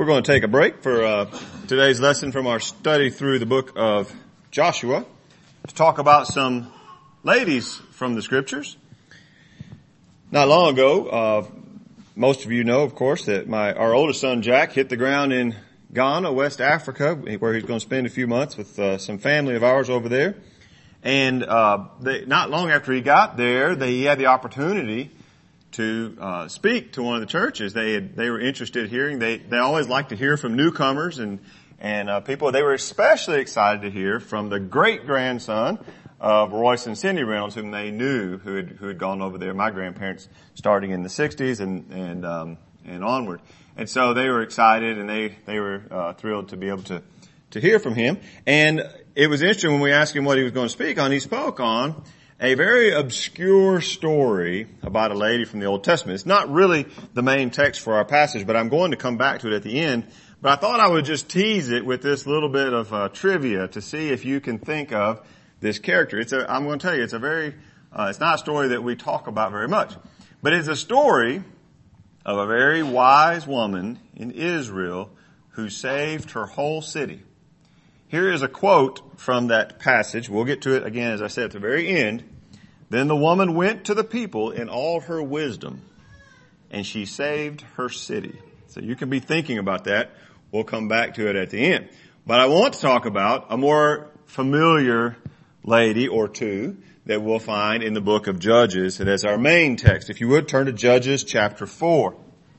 We're going to take a break for today's lesson from our study through the book of Joshua to talk about some ladies from the scriptures. Not long ago, most of you know, of course, that our oldest son Jack hit the ground in Ghana, West Africa, where he's going to spend a few months with some family of ours over there. And not long after he got there, he had the opportunity to speak to one of the churches. They were interested in hearing. They always like to hear from newcomers and people. They were especially excited to hear from the great grandson of Royce and Cindy Reynolds, whom they knew, who had gone over there. My grandparents starting in the 60s and onward. And so they were excited, and they were thrilled to be able to hear from him. And it was interesting when we asked him what he was going to speak on. He spoke on a very obscure story about a lady from the Old Testament. It's not really the main text for our passage, but I'm going to come back to it at the end. But I thought I would just tease it with this little bit of trivia to see if you can think of this character. I'm going to tell you, it's not a story that we talk about very much, but it's a story of a very wise woman in Israel who saved her whole city. Here is a quote from that passage. We'll get to it again, as I said, at the very end. Then the woman went to the people in all her wisdom, and she saved her city. So you can be thinking about that. We'll come back to it at the end. But I want to talk about a more familiar lady or two that we'll find in the book of Judges. And as our main text, if you would turn to Judges chapter 4.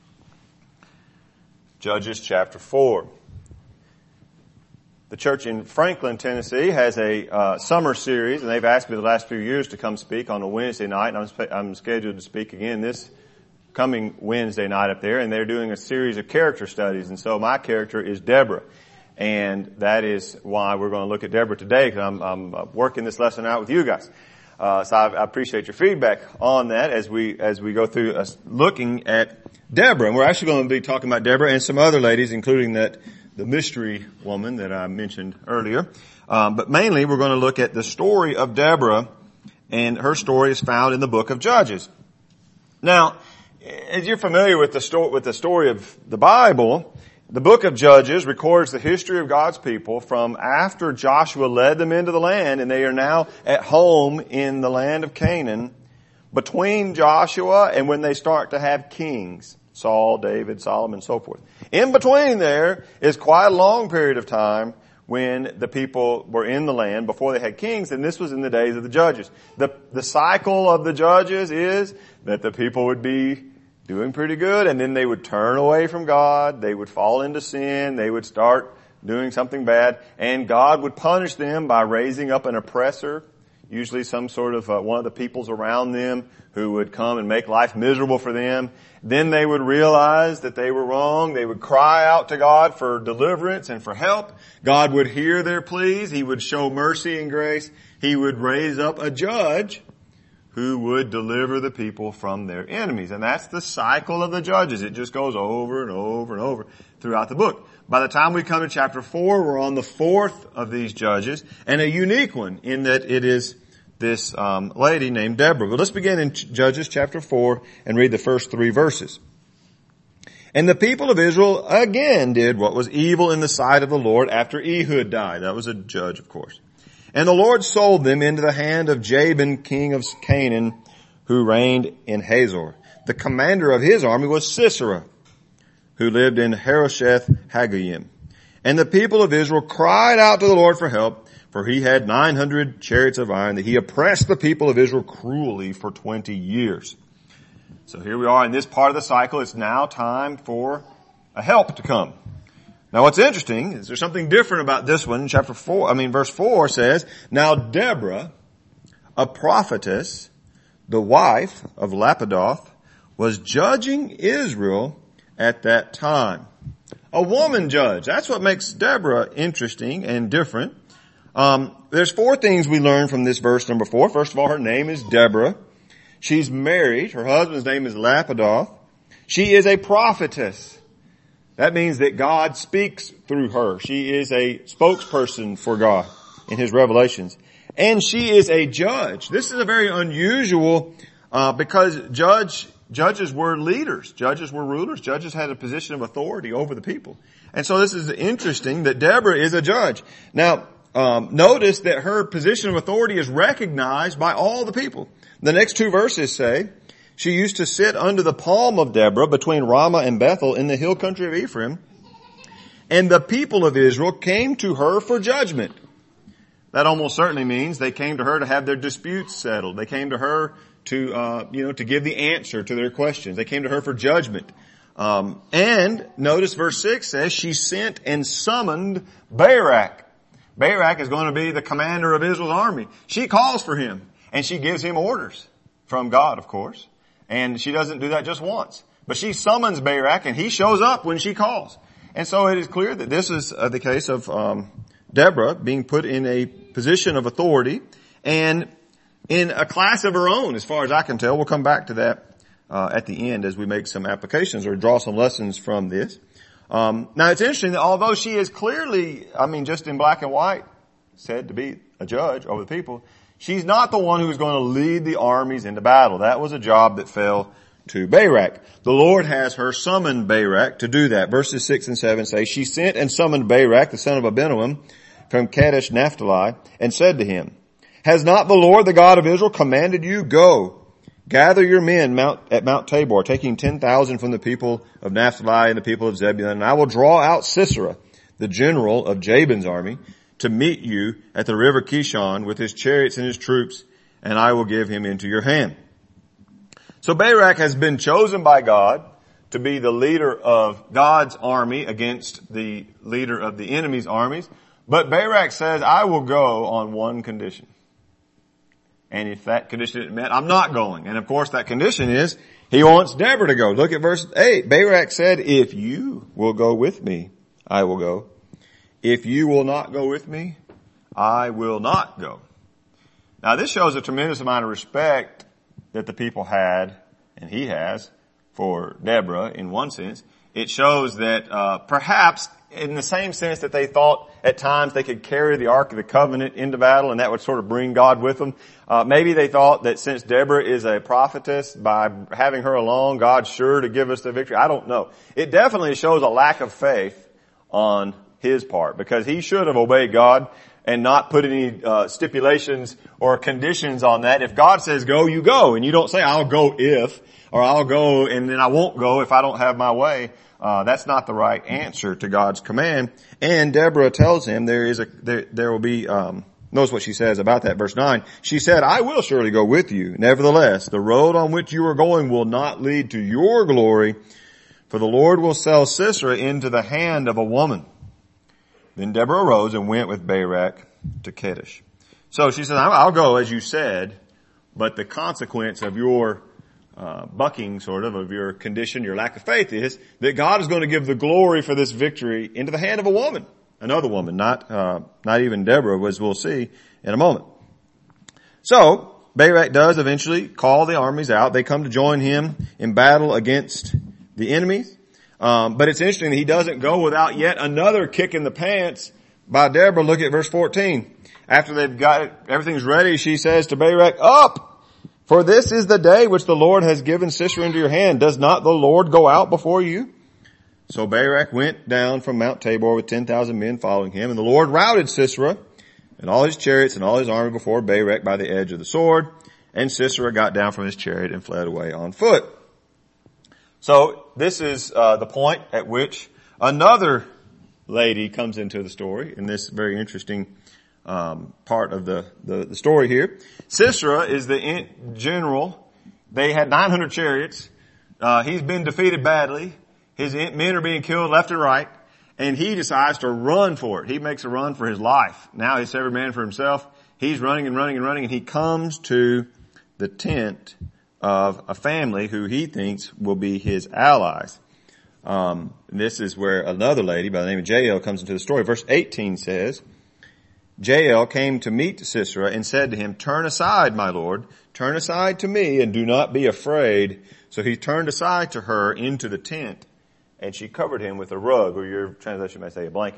Judges chapter 4. The church in Franklin, Tennessee has a summer series, and they've asked me the last few years to come speak on a Wednesday night, and I'm scheduled to speak again this coming Wednesday night up there, and they're doing a series of character studies, and so my character is Deborah, and that is why we're going to look at Deborah today, because I'm working this lesson out with you guys. So I appreciate your feedback on that as we go through looking at Deborah, and we're actually going to be talking about Deborah and some other ladies, including the mystery woman that I mentioned earlier. But mainly we're going to look at the story of Deborah, and her story is found in the book of Judges. Now, as you're familiar with the story of the Bible, the book of Judges records the history of God's people from after Joshua led them into the land, and they are now at home in the land of Canaan, between Joshua and when they start to have kings. Saul, David, Solomon, and so forth. In between there is quite a long period of time when the people were in the land before they had kings, and this was in the days of the judges. The cycle of the judges is that the people would be doing pretty good, and then they would turn away from God, they would fall into sin, they would start doing something bad, and God would punish them by raising up an oppressor, usually some sort of one of the peoples around them who would come and make life miserable for them. Then they would realize that they were wrong. They would cry out to God for deliverance and for help. God would hear their pleas. He would show mercy and grace. He would raise up a judge who would deliver the people from their enemies. And that's the cycle of the judges. It just goes over and over and over throughout the book. By the time we come to chapter 4, we're on the fourth of these judges, and a unique one in that it is this lady named Deborah. But let's begin in Judges chapter 4 and read the first 3 verses. And the people of Israel again did what was evil in the sight of the Lord after Ehud died. That was a judge, of course. And the Lord sold them into the hand of Jabin, king of Canaan, who reigned in Hazor. The commander of his army was Sisera, who lived in Harosheth Hagoyim. And the people of Israel cried out to the Lord for help, for he had 900 chariots of iron, that he oppressed the people of Israel cruelly for 20 years. So here we are in this part of the cycle. It's now time for a help to come. Now what's interesting is there's something different about this one. Verse 4 says, Now Deborah, a prophetess, the wife of Lapidoth, was judging Israel at that time. A woman judge. That's what makes Deborah interesting and different. There's 4 things we learn from this verse number 4. First of all, her name is Deborah. She's married. Her husband's name is Lapidoth. She is a prophetess. That means that God speaks through her. She is a spokesperson for God in His revelations. And she is a judge. This is a very unusual, because judge judges were leaders. Judges were rulers. Judges had a position of authority over the people. And so this is interesting that Deborah is a judge. Now, notice that her position of authority is recognized by all the people. The next two verses say, she used to sit under the palm of Deborah between Ramah and Bethel in the hill country of Ephraim. And the people of Israel came to her for judgment. That almost certainly means they came to her to have their disputes settled. They came to her to give the answer to their questions. They came to her for judgment. And notice verse 6 says she sent and summoned Barak. Barak is going to be the commander of Israel's army. She calls for him and she gives him orders from God, of course. And she doesn't do that just once. But she summons Barak and he shows up when she calls. And so it is clear that this is the case of Deborah being put in a position of authority and in a class of her own, as far as I can tell. We'll come back to that at the end as we make some applications or draw some lessons from this. Now it's interesting that although she is clearly, just in black and white, said to be a judge over the people, she's not the one who's going to lead the armies into battle. That was a job that fell to Barak. The Lord has her summon Barak to do that. Verses 6 and 7 say, she sent and summoned Barak, the son of Abinoam, from Kadesh Naphtali, and said to him, has not the Lord, the God of Israel, commanded you, go, gather your men at Mount Tabor, taking 10,000 from the people of Naphtali and the people of Zebulun, and I will draw out Sisera, the general of Jabin's army, to meet you at the river Kishon with his chariots and his troops, and I will give him into your hand. So Barak has been chosen by God to be the leader of God's army against the leader of the enemy's armies. But Barak says, I will go on one condition. And if that condition isn't met, I'm not going. And of course that condition is he wants Deborah to go. Look at verse 8. Barak said, if you will go with me, I will go. If you will not go with me, I will not go. Now this shows a tremendous amount of respect that the people had, and he has, for Deborah in one sense. It shows that perhaps in the same sense that they thought at times they could carry the Ark of the Covenant into battle and that would sort of bring God with them. Maybe they thought that since Deborah is a prophetess, by having her along, God's sure to give us the victory. I don't know. It definitely shows a lack of faith on his part, because he should have obeyed God and not put any stipulations or conditions on that. If God says go, you go. And you don't say I'll go if, or I'll go and then I won't go if I don't have my way. That's not the right answer to God's command. And Deborah tells him there will be, notice what she says about that, verse 9. She said, I will surely go with you. Nevertheless, the road on which you are going will not lead to your glory, for the Lord will sell Sisera into the hand of a woman. Then Deborah arose and went with Barak to Kadesh. So she said, I'll go as you said, but the consequence of your bucking sort of your condition, your lack of faith is that God is going to give the glory for this victory into the hand of a woman. Another woman, not even Deborah, as we'll see in a moment. So Barak does eventually call the armies out. They come to join him in battle against the enemies. But it's interesting that he doesn't go without yet another kick in the pants by Deborah. Look at verse 14. After they've got it, everything's ready, she says to Barak, up! For this is the day which the Lord has given Sisera into your hand. Does not the Lord go out before you? So Barak went down from Mount Tabor with 10,000 men following him, and the Lord routed Sisera and all his chariots and all his army before Barak by the edge of the sword. And Sisera got down from his chariot and fled away on foot. So this is the point at which another lady comes into the story in this very interesting part of the story here. Sisera is the general. They had 900 chariots. He's been defeated badly. His men are being killed left and right, and he decides to run for it. He makes a run for his life. Now he's every man for himself. He's running and running and running, and he comes to the tent of a family who he thinks will be his allies. This is where another lady by the name of Jael comes into the story. Verse 18 says, Jael came to meet Sisera and said to him, turn aside, my lord, turn aside to me and do not be afraid. So he turned aside to her into the tent, and she covered him with a rug, or your translation may say a blanket.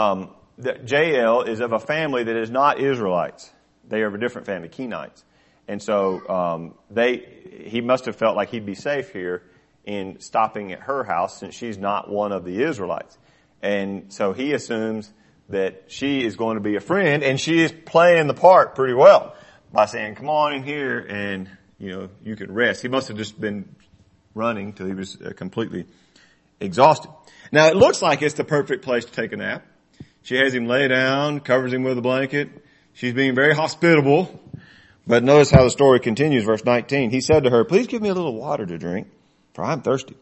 Jael is of a family that is not Israelites. They are of a different family, Kenites. And so, he must have felt like he'd be safe here in stopping at her house since she's not one of the Israelites. And so he assumes that she is going to be a friend, and she is playing the part pretty well by saying, come on in here and, you can rest. He must have just been running till he was completely exhausted. Now it looks like it's the perfect place to take a nap. She has him lay down, covers him with a blanket. She's being very hospitable. But notice how the story continues, verse 19. He said to her, please give me a little water to drink, for I'm thirsty.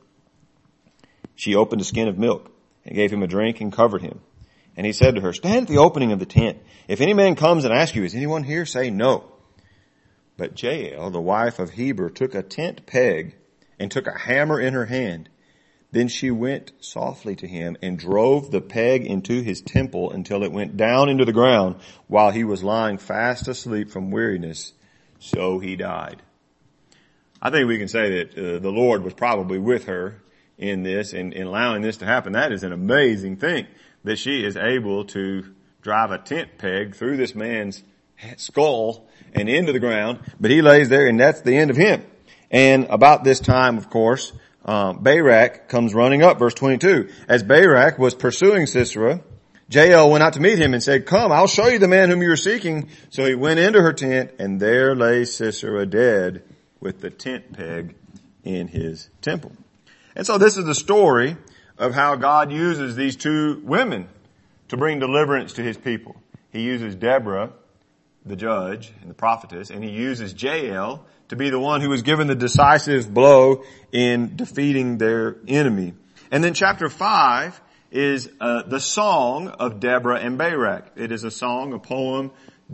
She opened a skin of milk and gave him a drink and covered him. And he said to her, stand at the opening of the tent. If any man comes and asks you, is anyone here? Say no. But Jael, the wife of Heber, took a tent peg and took a hammer in her hand. Then she went softly to him and drove the peg into his temple until it went down into the ground while he was lying fast asleep from weariness. So he died. I think we can say that the Lord was probably with her in this and in allowing this to happen. That is an amazing thing, that she is able to drive a tent peg through this man's skull and into the ground, but he lays there and that's the end of him. And about this time, of course, Barak comes running up, verse 22. As Barak was pursuing Sisera, Jael went out to meet him and said, come, I'll show you the man whom you are seeking. So he went into her tent, and there lay Sisera dead with the tent peg in his temple. And so this is the story of how God uses these two women to bring deliverance to his people. He uses Deborah, the judge and the prophetess, and he uses Jael to be the one who was given the decisive blow in defeating their enemy. And then chapter 5 is the song of Deborah and Barak. It is a song, a poem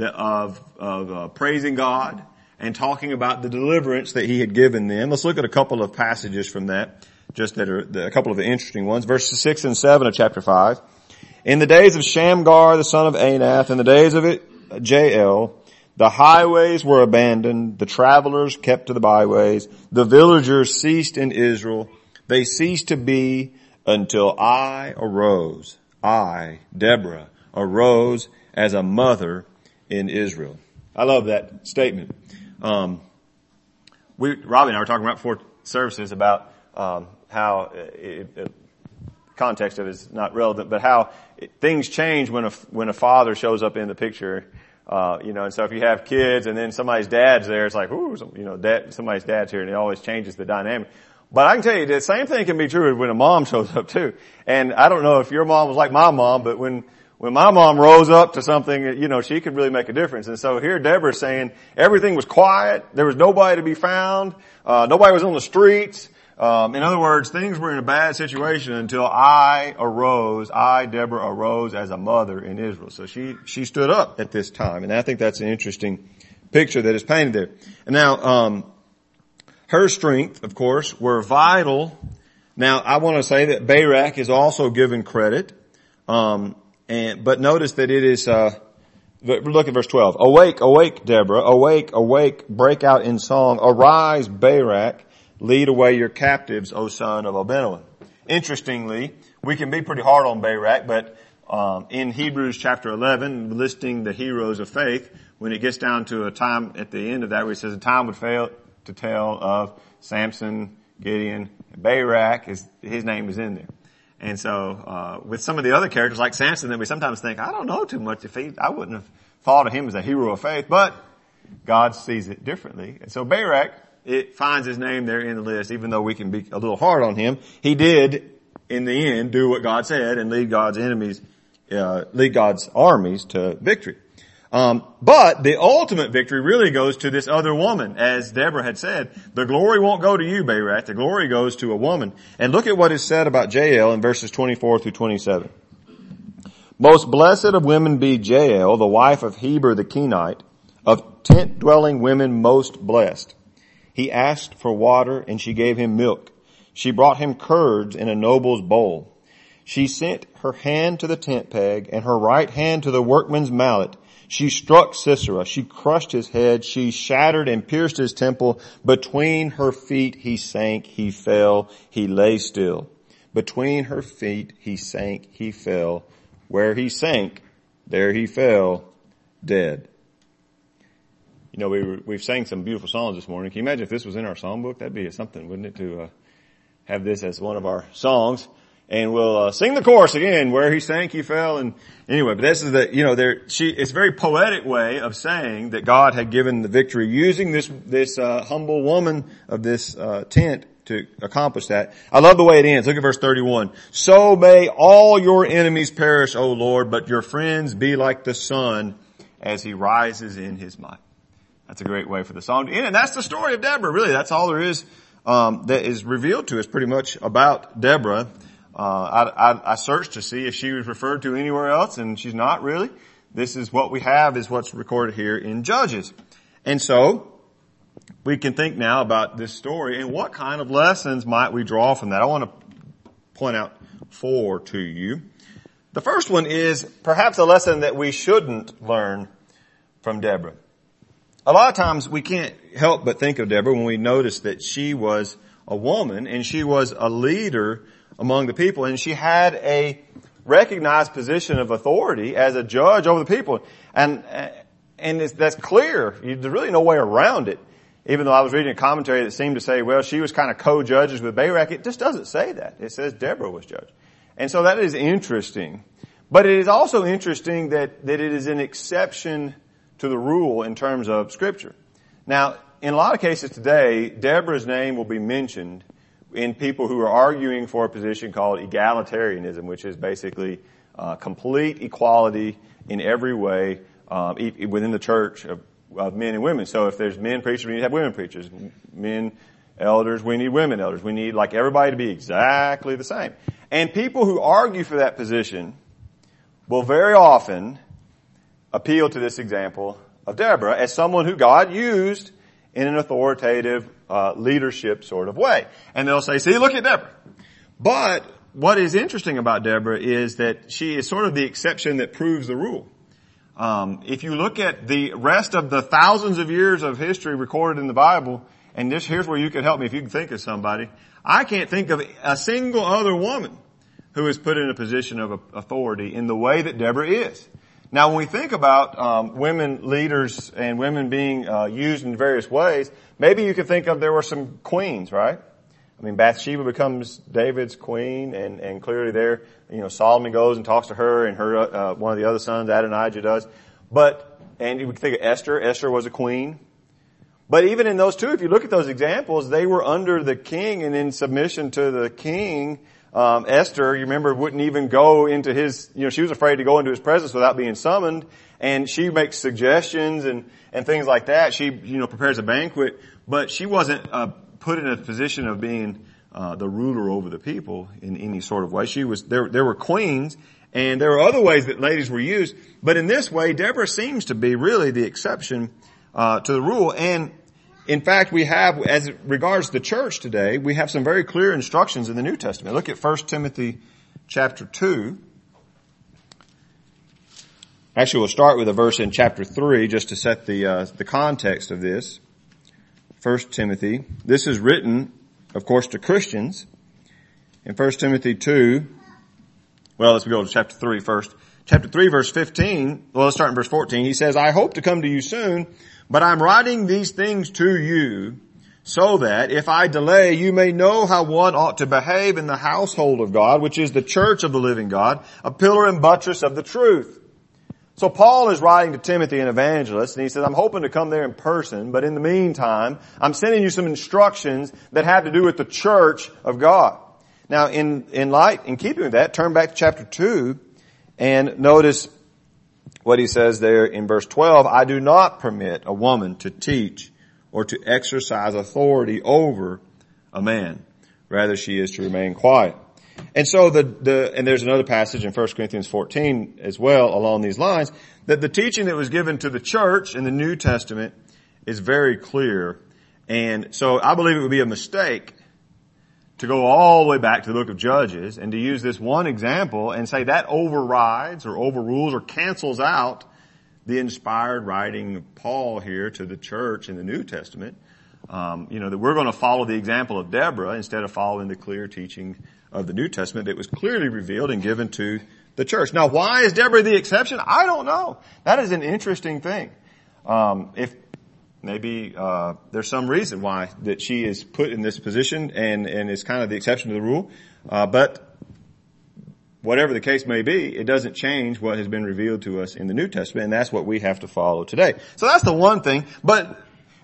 of praising God and talking about the deliverance that he had given them. Let's look at a couple of passages from that, just that are a couple of the interesting ones. Verses 6 and 7 of chapter 5. In the days of Shamgar, the son of Anath, in the days of Jael, the highways were abandoned, the travelers kept to the byways, the villagers ceased in Israel. They ceased to be until I arose. I, Deborah, arose as a mother in Israel. I love that statement. Robbie and I were talking about before services about how context of it is not relevant, but how things change when a father shows up in the picture. And so if you have kids and then somebody's dad's there, it's like, ooh, somebody's dad's here, and it always changes the dynamic. But I can tell you the same thing can be true when a mom shows up too. And I don't know if your mom was like my mom, but when my mom rose up to something, she could really make a difference. And so here Deborah's saying everything was quiet. There was nobody to be found. Nobody was on the streets. In other words, things were in a bad situation until I, Deborah, arose as a mother in Israel. So she stood up at this time. And I think that's an interesting picture that is painted there. And now, her strength, of course, were vital. Now, I want to say that Barak is also given credit. But notice that it is, look at verse 12. Awake, awake, Deborah. Awake, awake, break out in song. Arise, Barak. Lead away your captives, O son of Abinoam. Interestingly, we can be pretty hard on Barak, but in Hebrews chapter 11, listing the heroes of faith, when it gets down to a time at the end of that where it says a time would fail to tell of Samson, Gideon, Barak, his name is in there. And so with some of the other characters like Samson, that we sometimes think, I don't know too much I wouldn't have thought of him as a hero of faith, but God sees it differently. And so Barak, it finds his name there in the list, even though we can be a little hard on him. He did, in the end, do what God said and lead God's armies to victory. But the ultimate victory really goes to this other woman. As Deborah had said, the glory won't go to you, Barak. The glory goes to a woman. And look at what is said about Jael in verses 24 through 27. Most blessed of women be Jael, the wife of Heber the Kenite, of tent-dwelling women most blessed. He asked for water, and she gave him milk. She brought him curds in a noble's bowl. She sent her hand to the tent peg, and her right hand to the workman's mallet. She struck Sisera. She crushed his head. She shattered and pierced his temple. Between her feet he sank. He fell. He lay still. Between her feet he sank. He fell. Where he sank, there he fell, dead. we've sang some beautiful songs this morning. Can you imagine if this was in our songbook? That'd be something, wouldn't it, to have this as one of our songs? And we'll sing the chorus again, where he sank, he fell. And anyway, but this is it's a very poetic way of saying that God had given the victory using this humble woman of this tent to accomplish that. I love the way it ends. Look at verse 31. So may all your enemies perish, O Lord, but your friends be like the sun as he rises in his might. That's a great way for the song to end. And that's the story of Deborah. Really, that's all there is that is revealed to us pretty much about Deborah. I searched to see if she was referred to anywhere else, and she's not really. This is what we have, is what's recorded here in Judges. And so, we can think now about this story and what kind of lessons might we draw from that. I want to point out 4 to you. The first one is perhaps a lesson that we shouldn't learn from Deborah. A lot of times we can't help but think of Deborah when we notice that she was a woman and she was a leader among the people, and she had a recognized position of authority as a judge over the people. And that's clear. There's really no way around it. Even though I was reading a commentary that seemed to say, well, she was kind of co-judges with Barak, it just doesn't say that. It says Deborah was judge. And so that is interesting. But it is also interesting that it is an exception to the rule in terms of Scripture. Now, in a lot of cases today, Deborah's name will be mentioned in people who are arguing for a position called egalitarianism, which is basically complete equality in every way within the church of men and women. So if there's men preachers, we need to have women preachers. Men elders, we need women elders. We need everybody to be exactly the same. And people who argue for that position will very often appeal to this example of Deborah as someone who God used in an authoritative leadership sort of way. And they'll say, see, look at Deborah. But what is interesting about Deborah is that she is sort of the exception that proves the rule. If you look at the rest of the thousands of years of history recorded in the Bible, and here's where you can help me if you can think of somebody, I can't think of a single other woman who is put in a position of authority in the way that Deborah is. Now, when we think about women leaders and women being used in various ways, maybe you could think of there were some queens, right? I mean, Bathsheba becomes David's queen, and clearly there, Solomon goes and talks to her, and her one of the other sons, Adonijah, does. And you would think of Esther. Esther was a queen. But even in those two, if you look at those examples, they were under the king and in submission to the king. Esther, you remember, wouldn't even go into his, she was afraid to go into his presence without being summoned. And she makes suggestions and things like that. She, prepares a banquet, but she wasn't put in a position of being the ruler over the people in any sort of way. There were queens, and there were other ways that ladies were used. But in this way, Deborah seems to be really the exception to the rule. And in fact, we have, as it regards the church today, we have some very clear instructions in the New Testament. Look at 1 Timothy chapter 2. Actually, we'll start with a verse in chapter 3 just to set the context of this. 1 Timothy. This is written, of course, to Christians. In 1 Timothy 2, let's go to chapter 3 first. Chapter 3, verse 15, let's start in verse 14. He says, I hope to come to you soon, but I'm writing these things to you so that if I delay, you may know how one ought to behave in the household of God, which is the church of the living God, a pillar and buttress of the truth. So Paul is writing to Timothy, an evangelist, and he says, I'm hoping to come there in person, but in the meantime, I'm sending you some instructions that have to do with the church of God. Now, in keeping with that, turn back to chapter 2 and notice what he says there in verse 12. I do not permit a woman to teach or to exercise authority over a man. Rather, she is to remain quiet. And so and there's another passage in 1 Corinthians 14 as well along these lines, that the teaching that was given to the church in the New Testament is very clear. And so I believe it would be a mistake to go all the way back to the book of Judges and to use this one example and say that overrides or overrules or cancels out the inspired writing of Paul here to the church in the New Testament. That we're going to follow the example of Deborah instead of following the clear teaching of the New Testament that was clearly revealed and given to the church. Now, why is Deborah the exception? I don't know. That is an interesting thing. If Maybe there's some reason why that she is put in this position and is kind of the exception to the rule. But whatever the case may be, it doesn't change what has been revealed to us in the New Testament, and that's what we have to follow today. So that's the one thing. But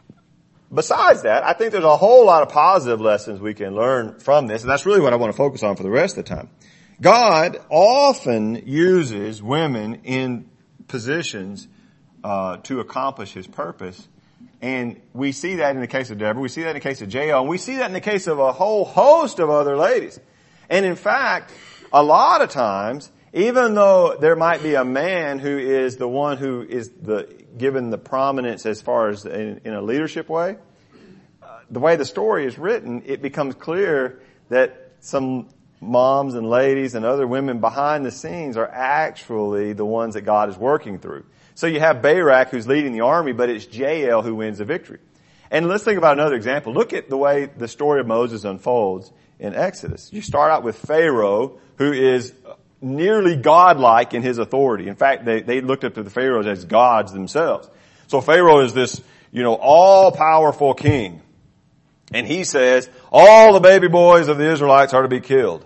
besides that, I think there's a whole lot of positive lessons we can learn from this, and that's really what I want to focus on for the rest of the time. God often uses women in positions to accomplish His purpose. And we see that in the case of Deborah. We see that in the case of Jael. And we see that in the case of a whole host of other ladies. And in fact, a lot of times, even though there might be a man who is the one who is given the prominence as far as in a leadership way, the way the story is written, it becomes clear that some moms and ladies and other women behind the scenes are actually the ones that God is working through. So you have Barak who's leading the army, but it's Jael who wins the victory. And let's think about another example. Look at the way the story of Moses unfolds in Exodus. You start out with Pharaoh, who is nearly godlike in his authority. In fact, they looked up to the pharaohs as gods themselves. So Pharaoh is this, all-powerful king. And he says, all the baby boys of the Israelites are to be killed.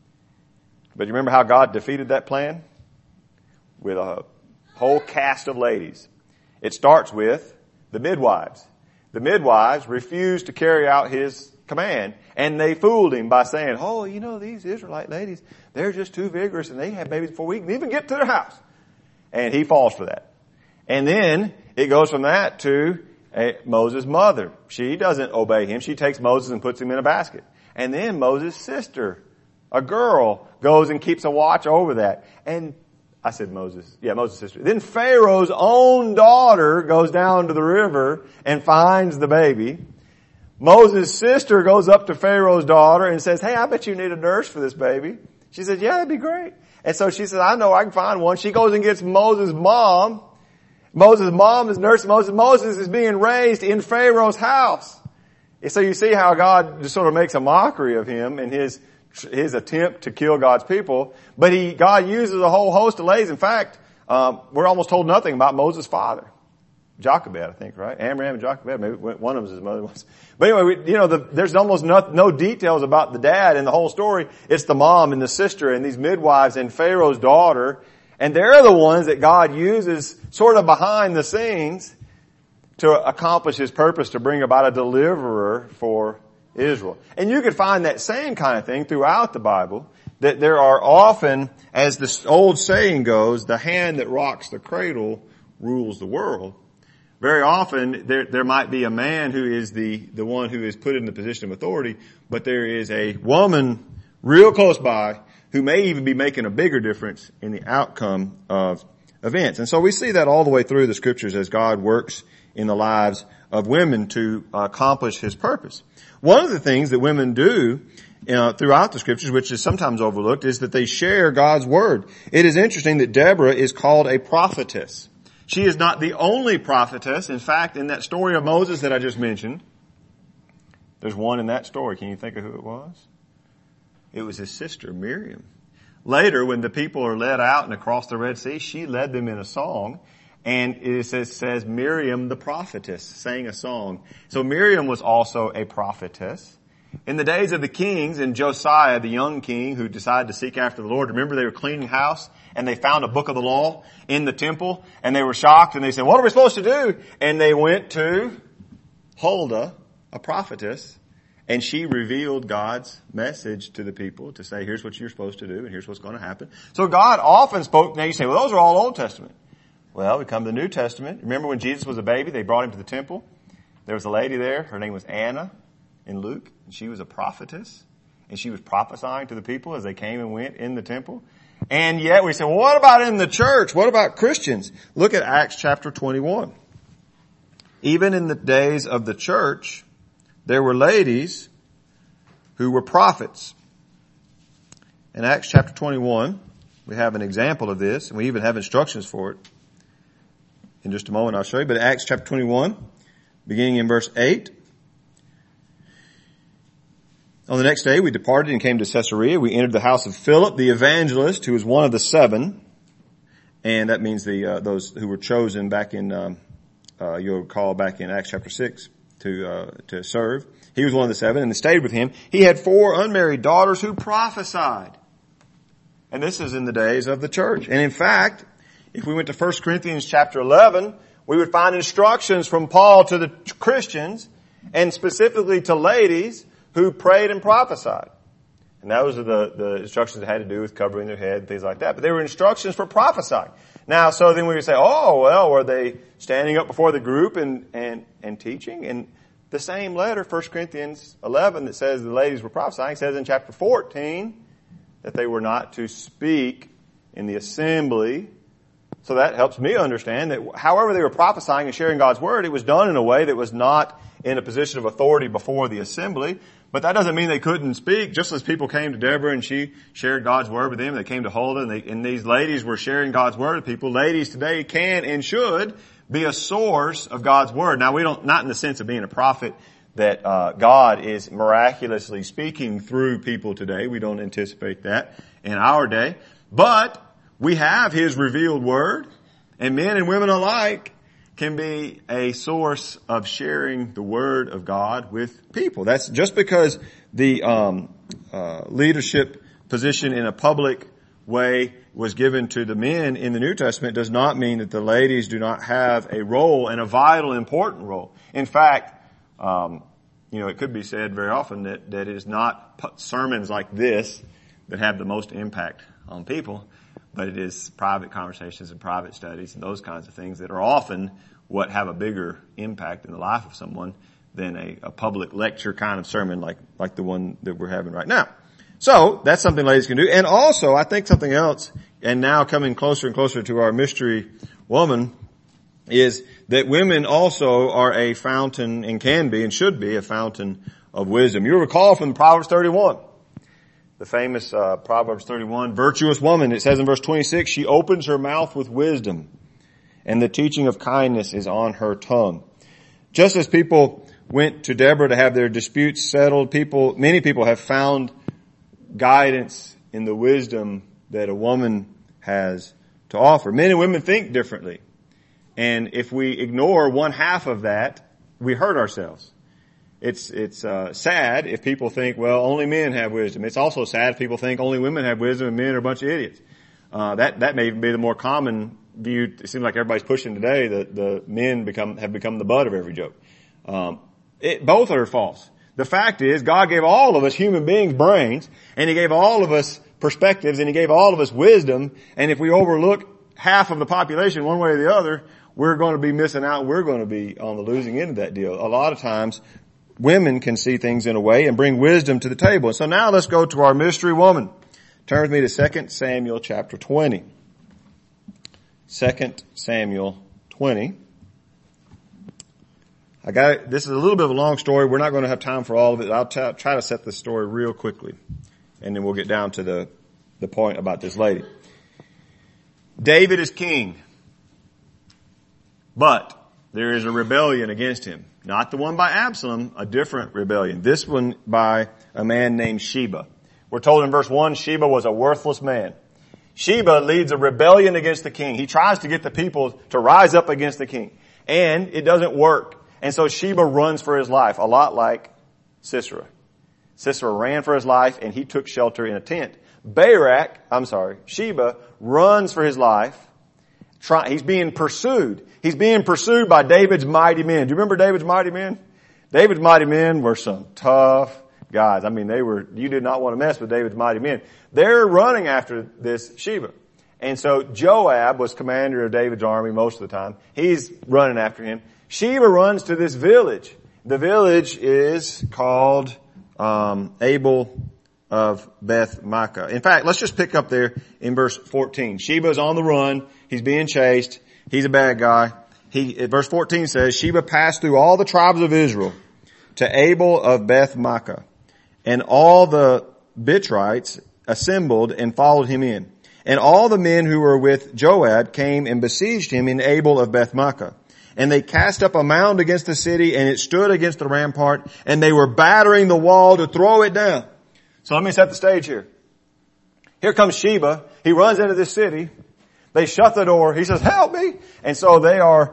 But you remember how God defeated that plan? With a whole cast of ladies. It starts with the midwives. The midwives refused to carry out his command, and they fooled him by saying, these Israelite ladies, they're just too vigorous and they have babies before we can even get to their house. And he falls for that. And then it goes from that to Moses' mother. She doesn't obey him. She takes Moses and puts him in a basket. And then Moses' sister, a girl, goes and keeps a watch over that. And I said Moses' sister. Then Pharaoh's own daughter goes down to the river and finds the baby. Moses' sister goes up to Pharaoh's daughter and says, hey, I bet you need a nurse for this baby. She says, yeah, that'd be great. And so she says, I know I can find one. She goes and gets Moses' mom. Moses' mom is nursing Moses. Moses is being raised in Pharaoh's house. And so you see how God just sort of makes a mockery of him and his attempt to kill God's people. But God uses a whole host of ladies. In fact, we're almost told nothing about Moses' father. Jochebed, I think, right? Amram and Jochebed. Maybe one of them is his mother. But anyway, there's almost no details about the dad in the whole story. It's the mom and the sister and these midwives and Pharaoh's daughter. And they're the ones that God uses sort of behind the scenes to accomplish His purpose to bring about a deliverer for Israel. And you could find that same kind of thing throughout the Bible, that there are often, as the old saying goes, the hand that rocks the cradle rules the world. Very often there might be a man who is the one who is put in the position of authority, but there is a woman real close by who may even be making a bigger difference in the outcome of events. And so we see that all the way through the scriptures as God works in the lives of women to accomplish His purpose. One of the things that women do throughout the scriptures, which is sometimes overlooked, is that they share God's word. It is interesting that Deborah is called a prophetess. She is not the only prophetess. In fact, in that story of Moses that I just mentioned, there's one in that story. Can you think of who it was? It was his sister, Miriam. Later, when the people are led out and across the Red Sea, she led them in a song. And it says Miriam the prophetess sang a song. So Miriam was also a prophetess. In the days of the kings, and Josiah, the young king who decided to seek after the Lord, remember they were cleaning house and they found a book of the law in the temple and they were shocked and they said, what are we supposed to do? And they went to Huldah, a prophetess, and she revealed God's message to the people to say, here's what you're supposed to do and here's what's going to happen. So God often spoke. Now you say, well, those are all Old Testament. Well, we come to the New Testament. Remember when Jesus was a baby, they brought him to the temple. There was a lady there. Her name was Anna in Luke. And she was a prophetess. And she was prophesying to the people as they came and went in the temple. And yet we say, well, what about in the church? What about Christians? Look at Acts chapter 21. Even in the days of the church, there were ladies who were prophets. In Acts chapter 21, we have an example of this, and we even have instructions for it. In just a moment I'll show you, but Acts chapter 21, beginning in verse 8. On the next day we departed and came to Caesarea. We entered the house of Philip, the evangelist, who was one of the 7. And that means those who were chosen back in you'll recall back in Acts chapter 6 to serve. He was one of the 7 and they stayed with him. He had 4 unmarried daughters who prophesied. And this is in the days of the church. And in fact, if we went to 1 Corinthians chapter 11, we would find instructions from Paul to the Christians and specifically to ladies who prayed and prophesied. And those are the instructions that had to do with covering their head and things like that. But they were instructions for prophesying. Now, so then we would say, oh, well, were they standing up before the group and teaching? And the same letter, 1 Corinthians 11, that says the ladies were prophesying, says in chapter 14 that they were not to speak in the assembly. So that helps me understand that however they were prophesying and sharing God's word, it was done in a way that was not in a position of authority before the assembly. But that doesn't mean they couldn't speak. Just as people came to Deborah and she shared God's word with them, they came to Huldah and these ladies were sharing God's word with people. Ladies today can and should be a source of God's word. Now not in the sense of being a prophet that God is miraculously speaking through people today. We don't anticipate that in our day. But we have His revealed word, and men and women alike can be a source of sharing the word of God with people. That's just because the leadership position in a public way was given to the men in the New Testament does not mean that the ladies do not have a role, and a vital, important role. In fact, it could be said very often that it is not sermons like this that have the most impact on people, but it is private conversations and private studies and those kinds of things that are often what have a bigger impact in the life of someone than a public lecture kind of sermon like the one that we're having right now. So that's something ladies can do. And also, I think something else, and now coming closer and closer to our mystery woman, is that women also are a fountain and can be and should be a fountain of wisdom. You recall from Proverbs 31. The famous Proverbs 31, virtuous woman, it says in verse 26, she opens her mouth with wisdom, and the teaching of kindness is on her tongue. Just as people went to Deborah to have their disputes settled, many people have found guidance in the wisdom that a woman has to offer. Men and women think differently. And if we ignore one half of that, we hurt ourselves. It's sad if people think, well, only men have wisdom. It's also sad if people think only women have wisdom and men are a bunch of idiots. That may be the more common view. It seems like everybody's pushing today that the men have become the butt of every joke. Both are false. The fact is, God gave all of us human beings brains, and He gave all of us perspectives, and He gave all of us wisdom, and if we overlook half of the population one way or the other, we're going to be missing out. We're going to be on the losing end of that deal. A lot of times, women can see things in a way and bring wisdom to the table. And so now let's go to our mystery woman. Turn with me to 2 Samuel chapter 20. 2 Samuel 20. This is a little bit of a long story. We're not going to have time for all of it. I'll try to set this story real quickly, and then we'll get down to the point about this lady. David is king, but there is a rebellion against him. Not the one by Absalom, a different rebellion. This one by a man named Sheba. We're told in verse 1, Sheba was a worthless man. Sheba leads a rebellion against the king. He tries to get the people to rise up against the king, and it doesn't work. And so Sheba runs for his life, a lot like Sisera. Sisera ran for his life, and he took shelter in a tent. Sheba runs for his life. He's being pursued. He's being pursued by David's mighty men. Do you remember David's mighty men? David's mighty men were some tough guys. I mean, you did not want to mess with David's mighty men. They're running after this Sheba. And so Joab was commander of David's army most of the time. He's running after him. Sheba runs to this village. The village is called Abel of Beth Makkah. In fact, let's just pick up there in verse 14. Sheba's on the run. He's being chased. He's a bad guy. Verse 14 says, Sheba passed through all the tribes of Israel to Abel of Beth Makkah, and all the Bitrites assembled and followed him in. And all the men who were with Joab came and besieged him in Abel of Beth Makkah. And they cast up a mound against the city, and it stood against the rampart, and they were battering the wall to throw it down. So let me set the stage here. Here comes Sheba. He runs into this city. They shut the door. He says, help me. And so they are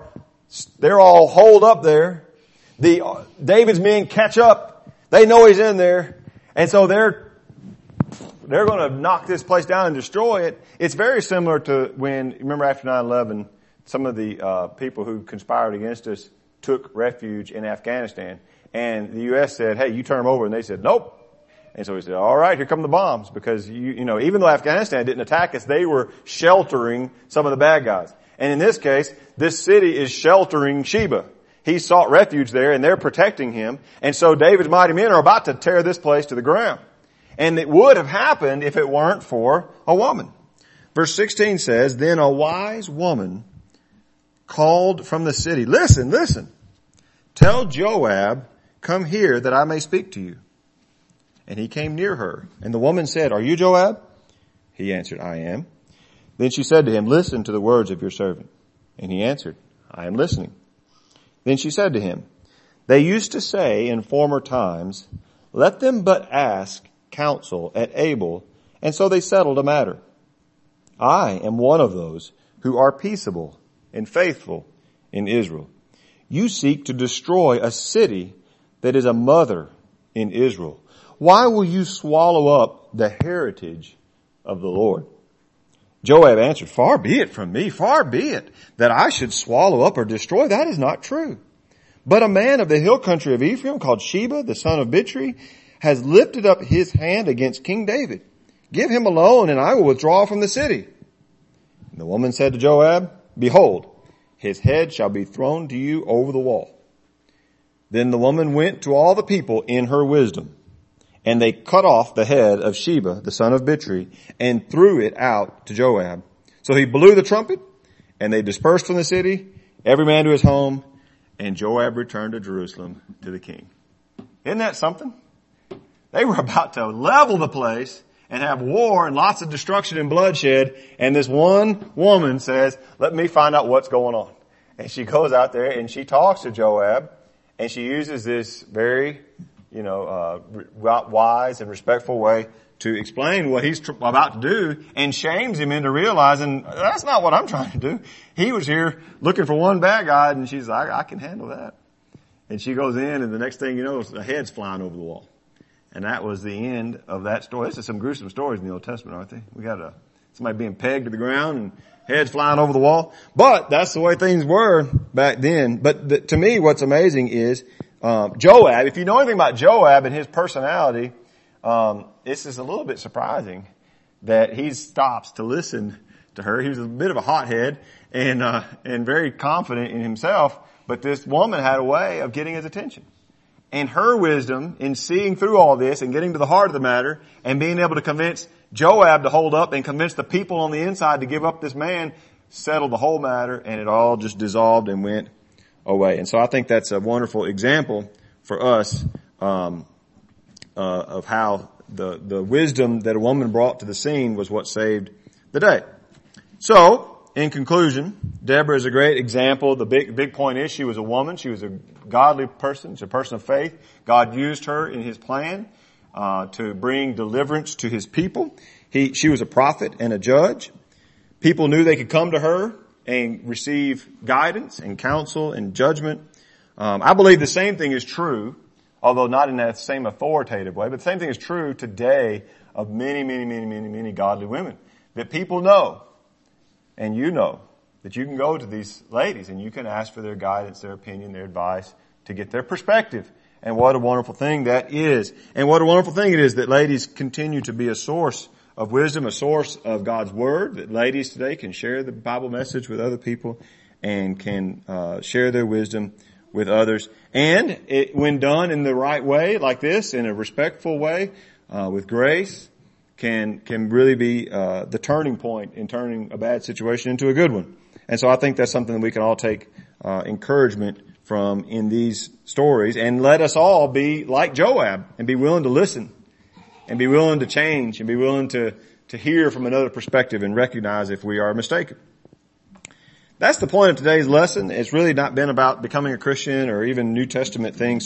They're all holed up there. David's men catch up. They know he's in there. And so they're going to knock this place down and destroy it. It's very similar to when, remember after 9/11, some of the people who conspired against us took refuge in Afghanistan. And the U.S. said, hey, you turn them over. And they said, nope. And so we said, all right, here come the bombs. Because, you know, even though Afghanistan didn't attack us, they were sheltering some of the bad guys. And in this case, this city is sheltering Sheba. He sought refuge there, and they're protecting him. And so David's mighty men are about to tear this place to the ground. And it would have happened if it weren't for a woman. Verse 16 says, then a wise woman called from the city, listen, tell Joab, come here that I may speak to you. And he came near her. And the woman said, are you Joab? He answered, I am. Then she said to him, listen to the words of your servant. And he answered, I am listening. Then she said to him, they used to say in former times, let them but ask counsel at Abel, and so they settled a matter. I am one of those who are peaceable and faithful in Israel. You seek to destroy a city that is a mother in Israel. Why will you swallow up the heritage of the Lord? Joab answered, far be it from me, far be it that I should swallow up or destroy. That is not true. But a man of the hill country of Ephraim called Sheba, the son of Bichri, has lifted up his hand against King David. Give him alone and I will withdraw from the city. And the woman said to Joab, behold, his head shall be thrown to you over the wall. Then the woman went to all the people in her wisdom, and they cut off the head of Sheba, the son of Bichri, and threw it out to Joab. So he blew the trumpet, and they dispersed from the city, every man to his home, and Joab returned to Jerusalem to the king. Isn't that something? They were about to level the place and have war and lots of destruction and bloodshed, and this one woman says, let me find out what's going on. And she goes out there and she talks to Joab, and she uses this very, wise and respectful way to explain what he's about to do, and shames him into realizing that's not what I'm trying to do. He was here looking for one bad guy, and she's like, I can handle that. And she goes in, and the next thing you know, the head's flying over the wall. And that was the end of that story. This is some gruesome stories in the Old Testament, aren't they? We got somebody being pegged to the ground and heads flying over the wall. But that's the way things were back then. But to me, what's amazing is Joab. If you know anything about Joab and his personality, this is a little bit surprising that he stops to listen to her. He was a bit of a hothead and very confident in himself. But this woman had a way of getting his attention. And her wisdom in seeing through all this and getting to the heart of the matter and being able to convince Joab to hold up and convince the people on the inside to give up this man settled the whole matter, and it all just dissolved and went away. And so I think that's a wonderful example for us of how the wisdom that a woman brought to the scene was what saved the day. So, in conclusion, Deborah is a great example. The big point is she was a woman. She was a godly person. She's a person of faith. God used her in his plan to bring deliverance to his people. She was a prophet and a judge. People knew they could come to her and receive guidance and counsel and judgment. I believe the same thing is true, although not in that same authoritative way, but the same thing is true today of many godly women. That people know, and you know, that you can go to these ladies and you can ask for their guidance, their opinion, their advice to get their perspective. And what a wonderful thing that is. And what a wonderful thing it is that ladies continue to be a source of wisdom, a source of God's Word, that ladies today can share the Bible message with other people and can share their wisdom with others. And when done in the right way, like this, in a respectful way, with grace, can really be the turning point in turning a bad situation into a good one. And so I think that's something that we can all take encouragement from in these stories, and let us all be like Joab and be willing to listen and be willing to change and be willing to hear from another perspective and recognize if we are mistaken. That's the point of today's lesson. It's really not been about becoming a Christian or even New Testament things